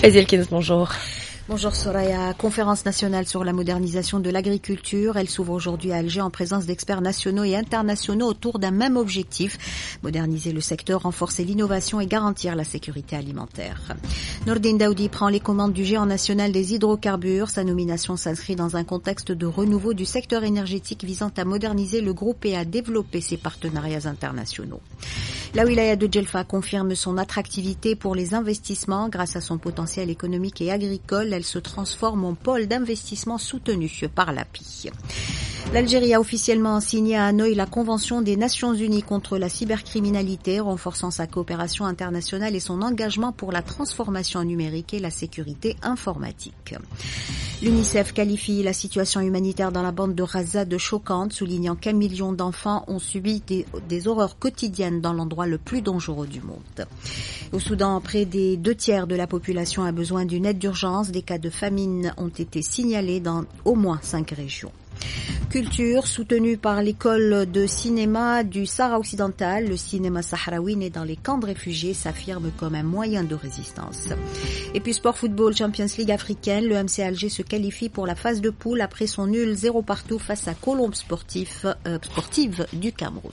Elkins, bonjour. Bonjour Soraya. Conférence nationale sur la modernisation de l'agriculture. Elle s'ouvre aujourd'hui à Alger en présence d'experts nationaux et internationaux autour d'un même objectif. Moderniser le secteur, renforcer l'innovation et garantir la sécurité alimentaire. Nordine Daoudi prend les commandes du géant national des hydrocarbures. Sa nomination s'inscrit dans un contexte de renouveau du secteur énergétique visant à moderniser le groupe et à développer ses partenariats internationaux. La wilaya de Djelfa confirme son attractivité pour les investissements grâce à son potentiel économique et agricole. Elle se transforme en pôle d'investissement soutenu par l'API. L'Algérie a officiellement signé à Hanoï la Convention des Nations Unies contre la cybercriminalité, renforçant sa coopération internationale et son engagement pour la transformation numérique et la sécurité informatique. L'UNICEF qualifie la situation humanitaire dans la bande de Gaza de choquante, soulignant qu'1 million d'enfants ont subi des horreurs quotidiennes dans l'endroit le plus dangereux du monde. Au Soudan, près des 2/3 de la population a besoin d'une aide d'urgence. Des cas de famine ont été signalés dans au moins 5 régions. Culture, soutenue par l'école de cinéma du Sahara occidental, le cinéma sahraoui né dans les camps de réfugiés s'affirme comme un moyen de résistance. Et puis sport football, Champions League africaine, le MC Alger se qualifie pour la phase de poule après son nul 0-0 face à Colombe sportive du Cameroun.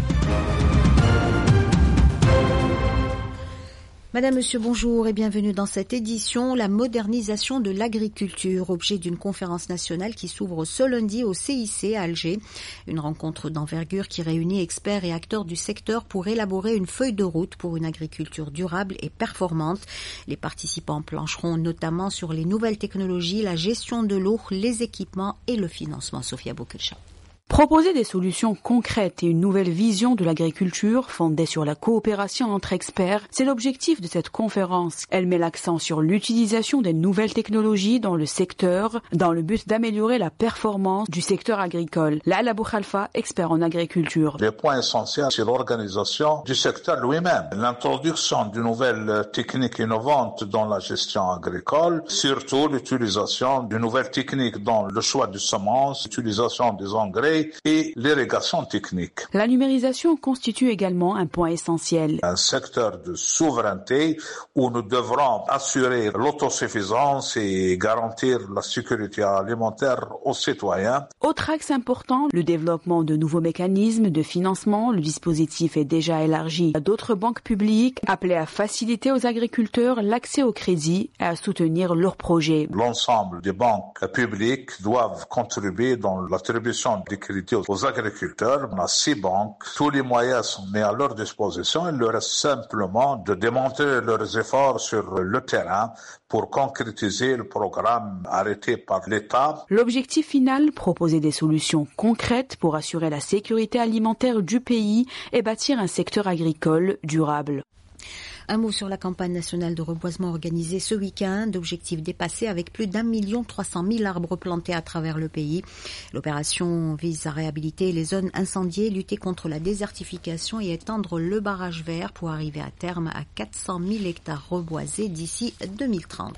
Madame, Monsieur, bonjour et bienvenue dans cette édition. La modernisation de l'agriculture, objet d'une conférence nationale qui s'ouvre ce lundi au CIC à Alger. Une rencontre d'envergure qui réunit experts et acteurs du secteur pour élaborer une feuille de route pour une agriculture durable et performante. Les participants plancheront notamment sur les nouvelles technologies, la gestion de l'eau, les équipements et le financement. Sophia Boukelcha. Proposer des solutions concrètes et une nouvelle vision de l'agriculture fondée sur la coopération entre experts, c'est l'objectif de cette conférence. Elle met l'accent sur l'utilisation des nouvelles technologies dans le secteur, dans le but d'améliorer la performance du secteur agricole. Lala Boukhalfa, expert en agriculture. Le point essentiel, c'est l'organisation du secteur lui-même. L'introduction de nouvelles techniques innovantes dans la gestion agricole, surtout l'utilisation de nouvelles techniques dans le choix de semences, l'utilisation des engrais, et l'irrigation technique. La numérisation constitue également un point essentiel. Un secteur de souveraineté où nous devrons assurer l'autosuffisance et garantir la sécurité alimentaire aux citoyens. Autre axe important, le développement de nouveaux mécanismes de financement. Le dispositif est déjà élargi à d'autres banques publiques appelées à faciliter aux agriculteurs l'accès au crédit et à soutenir leurs projets. L'ensemble des banques publiques doivent contribuer dans l'attribution des crédits aux agriculteurs. On a 6 banques. Tous les moyens sont mis à leur disposition. Il leur reste simplement de démontrer leurs efforts sur le terrain pour concrétiser le programme arrêté par l'État. L'objectif final, proposer des solutions concrètes pour assurer la sécurité alimentaire du pays et bâtir un secteur agricole durable. Un mot sur la campagne nationale de reboisement organisée ce week-end. Objectif dépassé avec plus d'1 300 000 arbres plantés à travers le pays. L'opération vise à réhabiliter les zones incendiées, lutter contre la désertification et étendre le barrage vert pour arriver à terme à 400 000 hectares reboisés d'ici 2030.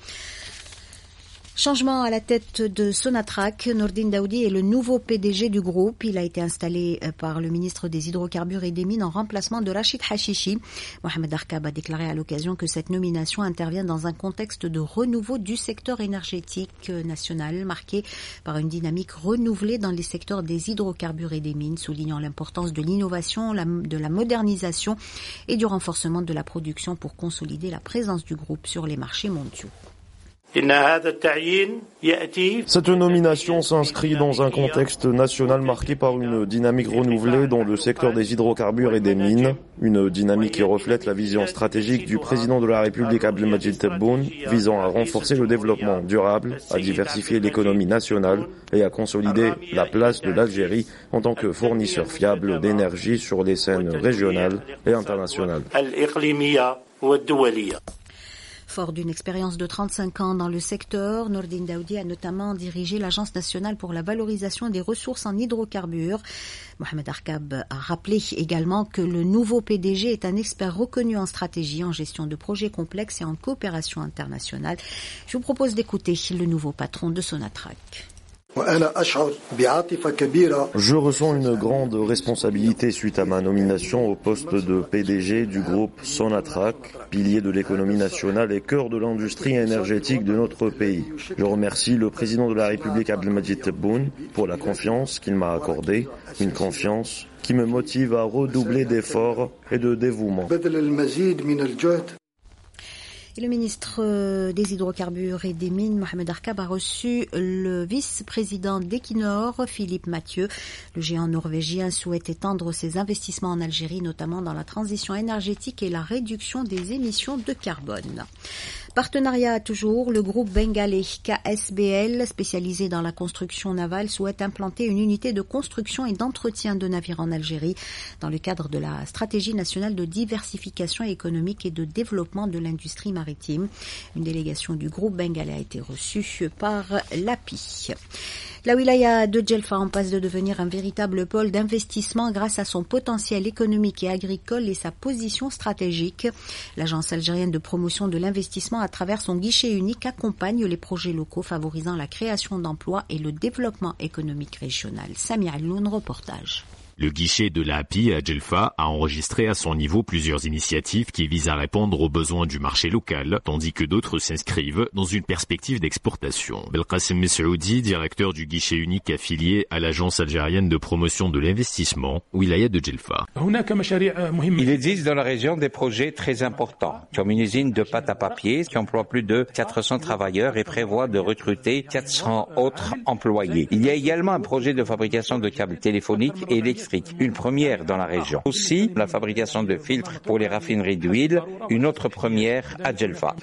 Changement à la tête de Sonatrach, Nordine Daoudi est le nouveau PDG du groupe. Il a été installé par le ministre des Hydrocarbures et des Mines en remplacement de Rachid Hachichi. Mohamed Arkab a déclaré à l'occasion que cette nomination intervient dans un contexte de renouveau du secteur énergétique national, marqué par une dynamique renouvelée dans les secteurs des hydrocarbures et des mines, soulignant l'importance de l'innovation, de la modernisation et du renforcement de la production pour consolider la présence du groupe sur les marchés mondiaux. Cette nomination s'inscrit dans un contexte national marqué par une dynamique renouvelée dans le secteur des hydrocarbures et des mines, une dynamique qui reflète la vision stratégique du président de la République Abdelmadjid Tebboune visant à renforcer le développement durable, à diversifier l'économie nationale et à consolider la place de l'Algérie en tant que fournisseur fiable d'énergie sur les scènes régionales et internationales. Fort d'une expérience de 35 ans dans le secteur, Nordine Daoudi a notamment dirigé l'Agence nationale pour la valorisation des ressources en hydrocarbures. Mohamed Arkab a rappelé également que le nouveau PDG est un expert reconnu en stratégie, en gestion de projets complexes et en coopération internationale. Je vous propose d'écouter le nouveau patron de Sonatrach. Je ressens une grande responsabilité suite à ma nomination au poste de PDG du groupe Sonatrach, pilier de l'économie nationale et cœur de l'industrie énergétique de notre pays. Je remercie le président de la République Abdelmadjid Tebboune pour la confiance qu'il m'a accordée, une confiance qui me motive à redoubler d'efforts et de dévouement. Et le ministre des Hydrocarbures et des Mines, Mohamed Arkab, a reçu le vice-président d'Equinor, Philippe Mathieu. Le géant norvégien souhaite étendre ses investissements en Algérie, notamment dans la transition énergétique et la réduction des émissions de carbone. Partenariat toujours, le groupe bengalais KSBL, spécialisé dans la construction navale, souhaite implanter une unité de construction et d'entretien de navires en Algérie dans le cadre de la stratégie nationale de diversification économique et de développement de l'industrie maritime. Une délégation du groupe bengalais a été reçue par l'API. La wilaya de Djelfa en passe de devenir un véritable pôle d'investissement grâce à son potentiel économique et agricole et sa position stratégique. L'agence algérienne de promotion de l'investissement, à travers son guichet unique, accompagne les projets locaux favorisant la création d'emplois et le développement économique régional. Samir Alloun, reportage. Le guichet de la API à Djelfa a enregistré à son niveau plusieurs initiatives qui visent à répondre aux besoins du marché local, tandis que d'autres s'inscrivent dans une perspective d'exportation. Belkacem Messoudi, directeur du guichet unique affilié à l'agence algérienne de promotion de l'investissement, wilaya de Djelfa. Il existe dans la région des projets très importants, comme une usine de pâte à papier qui emploie plus de 400 travailleurs et prévoit de recruter 400 autres employés. Il y a également un projet de fabrication de câbles téléphoniques et électriques, une première dans la région. Aussi, la fabrication de filtres pour les raffineries d'huile, une autre première à Djelfa.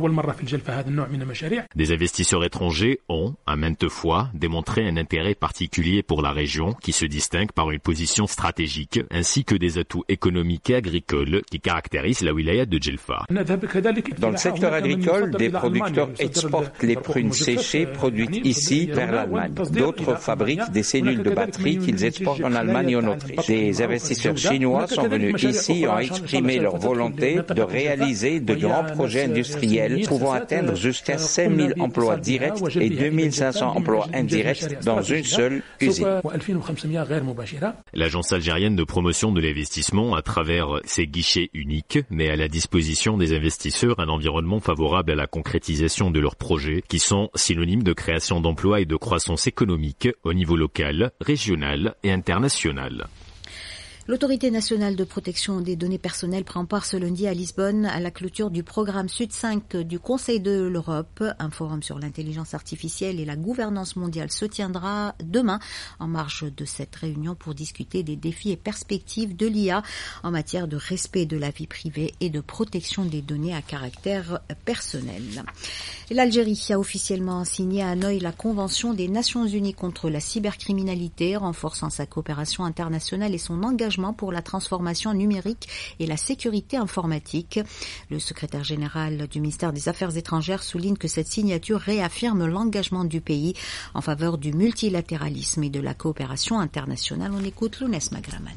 Des investisseurs étrangers ont, à maintes fois, démontré un intérêt particulier pour la région qui se distingue par une position stratégique ainsi que des atouts économiques et agricoles qui caractérisent la wilaya de Djelfa. Dans le secteur agricole, des producteurs exportent les prunes séchées produites ici vers l'Allemagne. D'autres fabriquent des cellules de batterie qu'ils exportent en Allemagne et en Autriche. Des investisseurs chinois sont venus ici et ont exprimé leur volonté de réaliser de grands projets industriels pouvant atteindre jusqu'à 5 000 emplois directs et 2 500 emplois indirects dans une seule usine. L'agence algérienne de promotion de l'investissement, à travers ses guichets uniques, met à la disposition des investisseurs un environnement favorable à la concrétisation de leurs projets qui sont synonymes de création d'emplois et de croissance économique au niveau local, régional et international. L'Autorité nationale de protection des données personnelles prend part ce lundi à Lisbonne à la clôture du programme Sud 5 du Conseil de l'Europe. Un forum sur l'intelligence artificielle et la gouvernance mondiale se tiendra demain en marge de cette réunion pour discuter des défis et perspectives de l'IA en matière de respect de la vie privée et de protection des données à caractère personnel. L'Algérie a officiellement signé à Hanoï la Convention des Nations Unies contre la cybercriminalité, renforçant sa coopération internationale et son engagement pour la transformation numérique et la sécurité informatique. Le secrétaire général du ministère des Affaires étrangères souligne que cette signature réaffirme l'engagement du pays en faveur du multilatéralisme et de la coopération internationale. On écoute Lounès Magraman.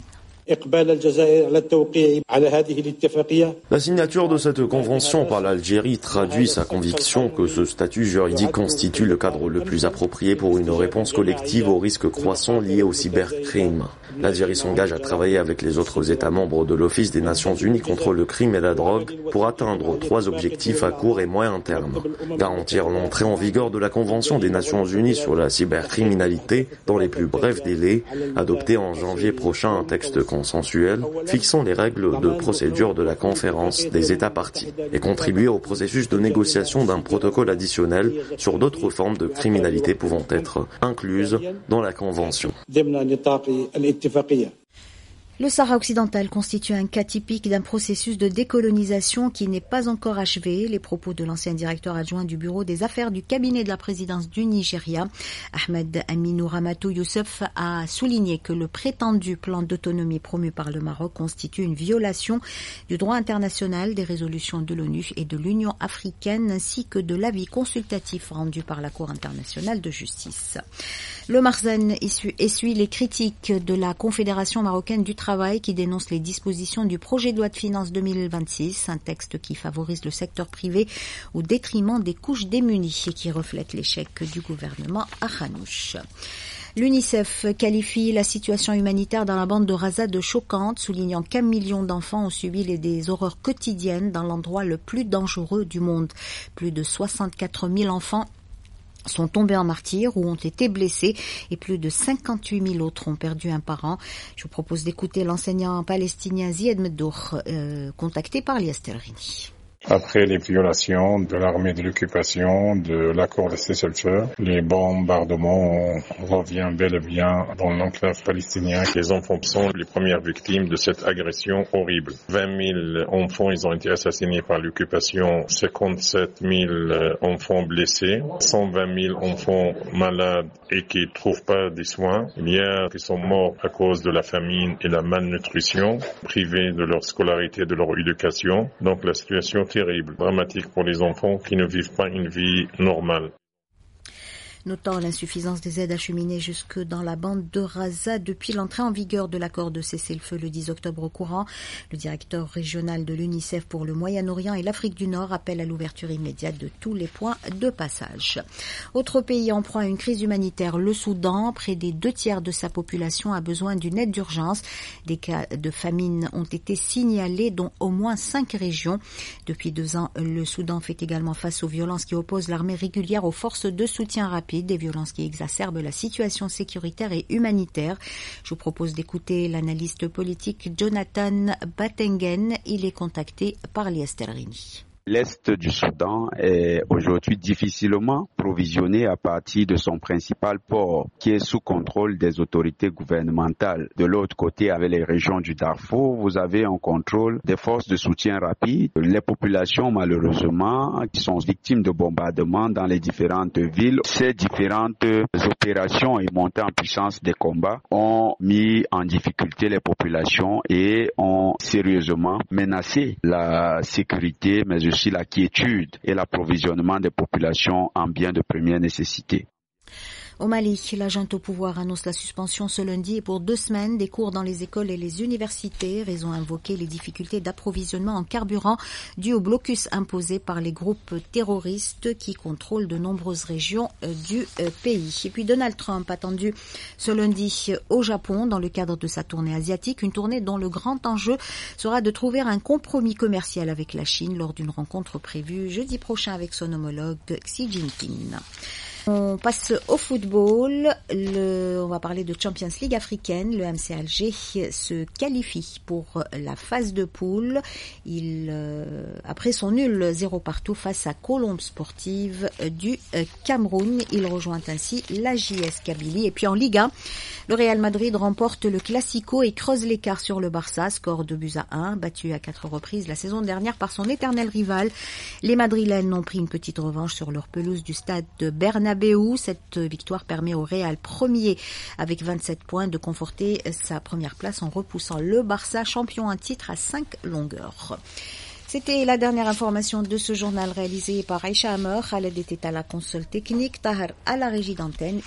La signature de cette convention par l'Algérie traduit sa conviction que ce statut juridique constitue le cadre le plus approprié pour une réponse collective aux risques croissants liés au cybercrime. L'Algérie s'engage à travailler avec les autres États membres de l'Office des Nations Unies contre le crime et la drogue pour atteindre 3 objectifs à court et moyen terme. Garantir l'entrée en vigueur de la Convention des Nations Unies sur la cybercriminalité dans les plus brefs délais, adopter en janvier prochain un texte consensuel fixant les règles de procédure de la conférence des États parties et contribuer au processus de négociation d'un protocole additionnel sur d'autres formes de criminalité pouvant être incluses dans la Convention. Le Sahara occidental constitue un cas typique d'un processus de décolonisation qui n'est pas encore achevé. Les propos de l'ancien directeur adjoint du bureau des affaires du cabinet de la présidence du Nigeria, Ahmed Aminou Ramatou Youssef, a souligné que le prétendu plan d'autonomie promu par le Maroc constitue une violation du droit international, des résolutions de l'ONU et de l'Union africaine, ainsi que de l'avis consultatif rendu par la Cour internationale de justice. Le Marzen essuie les critiques de la Confédération marocaine du travail travail qui dénonce les dispositions du projet de loi de finances 2026, un texte qui favorise le secteur privé au détriment des couches démunies et qui reflète l'échec du gouvernement à Khanouch. L'UNICEF qualifie la situation humanitaire dans la bande de Gaza de choquante, soulignant qu'1 million d'enfants ont subi des horreurs quotidiennes dans l'endroit le plus dangereux du monde. Plus de 64 000 enfants sont tombés en martyrs ou ont été blessés et plus de 58 000 autres ont perdu un parent. Je vous propose d'écouter l'enseignant palestinien Ziad Meddour, contacté par Lias Telrini. Après les violations de l'armée de l'occupation, de l'accord de cessez-le-feu, les bombardements reviennent bel et bien dans l'enclave palestinien. Les enfants sont les premières victimes de cette agression horrible. 20 000 enfants, ils ont été assassinés par l'occupation, 57 000 enfants blessés, 120 000 enfants malades et qui ne trouvent pas des soins. Il y a qui sont morts à cause de la famine et la malnutrition, privés de leur scolarité, de leur éducation. Donc la situation terrible, dramatique pour les enfants qui ne vivent pas une vie normale. Notant l'insuffisance des aides acheminées jusque dans la bande de Gaza depuis l'entrée en vigueur de l'accord de cessez-le-feu le 10 octobre courant, le directeur régional de l'UNICEF pour le Moyen-Orient et l'Afrique du Nord appelle à l'ouverture immédiate de tous les points de passage. Autre pays en proie à une crise humanitaire, le Soudan. Près des 2/3 de sa population a besoin d'une aide d'urgence. Des cas de famine ont été signalés, dont au moins 5 régions. Depuis 2 ans, le Soudan fait également face aux violences qui opposent l'armée régulière aux forces de soutien rapide. Des violences qui exacerbent la situation sécuritaire et humanitaire. Je vous propose d'écouter l'analyste politique Jonathan Batengen. Il est contacté par Lias Telrini. L'Est du Soudan est aujourd'hui difficilement provisionné à partir de son principal port, qui est sous contrôle des autorités gouvernementales. De l'autre côté, avec les régions du Darfour, vous avez un contrôle des forces de soutien rapide. Les populations, malheureusement, qui sont victimes de bombardements dans les différentes villes, ces différentes opérations et montées en puissance des combats ont mis en difficulté les populations et ont sérieusement menacé la sécurité, mais aussi la quiétude et l'approvisionnement des populations en biens de première nécessité. Au Mali, la junte au pouvoir annonce la suspension ce lundi et pour 2 semaines des cours dans les écoles et les universités. Raison invoquée, les difficultés d'approvisionnement en carburant dues au blocus imposé par les groupes terroristes qui contrôlent de nombreuses régions du pays. Et puis Donald Trump attendu ce lundi au Japon dans le cadre de sa tournée asiatique, une tournée dont le grand enjeu sera de trouver un compromis commercial avec la Chine lors d'une rencontre prévue jeudi prochain avec son homologue Xi Jinping. On passe au football. On va parler de Champions League africaine. Le MC Alger se qualifie pour la phase de poule. Après son nul 0 partout face à Colombe Sportive du Cameroun, il rejoint ainsi la JS Kabylie. Et puis en Ligue 1, le Real Madrid remporte le Classico et creuse l'écart sur le Barça. Score 2-1, battu à 4 reprises la saison dernière par son éternel rival. Les Madrilènes ont pris une petite revanche sur leur pelouse du stade de Bernabéu. Cette victoire permet au Real premier avec 27 points de conforter sa première place en repoussant le Barça, champion en titre à 5 longueurs. C'était la dernière information de ce journal réalisé par Aïcha Hammer. Khaled était à la console technique, Tahar à la régie d'antenne.